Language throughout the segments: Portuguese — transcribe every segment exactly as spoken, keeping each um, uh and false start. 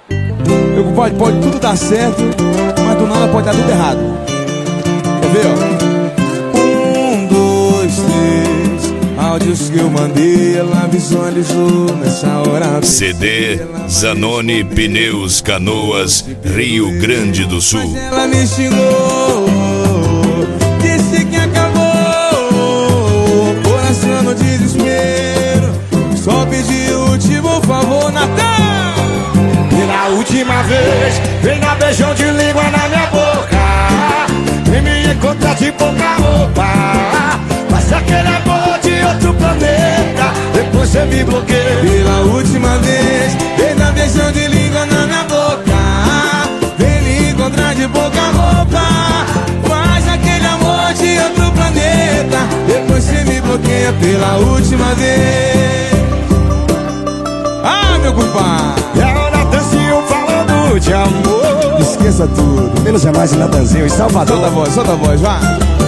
Meu compadre, pode tudo dar certo, mas do nada pode dar tudo errado. Quer ver, ó? Um, dois, três. Áudios que eu mandei, ela visualizou nessa hora. C D Zanoni Pneus Canoas, Rio Grande do Sul. Mas ela me xingou, disse que acabou, coração no desespero, só pedi o último favor, Natal. Pela última vez, vem dar beijão de língua na minha boca, vem me encontrar de pouca roupa, mas aquele amor de outro planeta, depois você me bloqueia. Pela última vez, vem dar beijão de língua na minha boca, vem me encontrar de pouca roupa, mas aquele amor de outro planeta, depois você me bloqueia. Pela última vez. Ah, meu compadre, E a Natanzinho falando de amor. esqueça tudo, Menos é mais Natanzinho em Salvador. solta a voz, solta a voz, vai.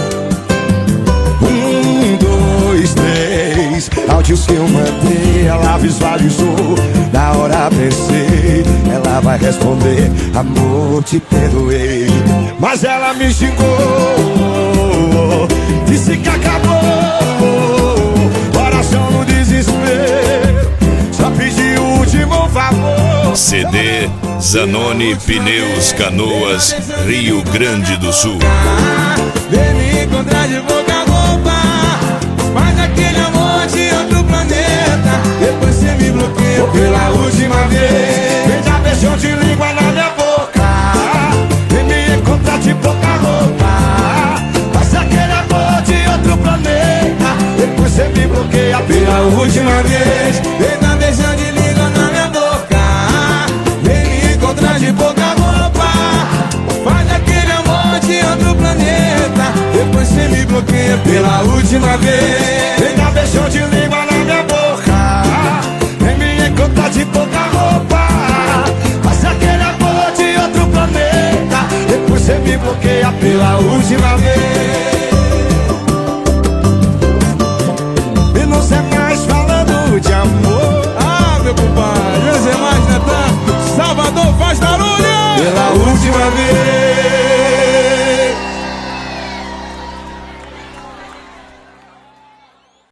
Um, dois, três. Áudios que eu mandei, ela visualizou. Na hora pensei, ela vai responder: amor, te perdoei. Mas ela me xingou, disse que acabou, coração no desespero, só pedi o último favor. C D Zanoni Pneus Canoas, Rio Grande do Sul. Vem me encontrar de boca roupa, faz aquele amor de outro planeta, depois você me bloqueia. Pela última vez, Vem dar beijão de língua na minha boca, vem me encontrar de pouca roupa, faz aquele amor de outro planeta, depois você me bloqueia. pela última vez, vem dar beijão de língua na minha boca, vem me encontrar de boca roupa, faz aquele amor de outro planeta, depois você me bloqueia. Pela última vez, Vem dar beijão de língua na minha boca, vem me encontrar de pouca roupa, faz aquele amor de outro planeta, depois você me bloqueia. pela última vez.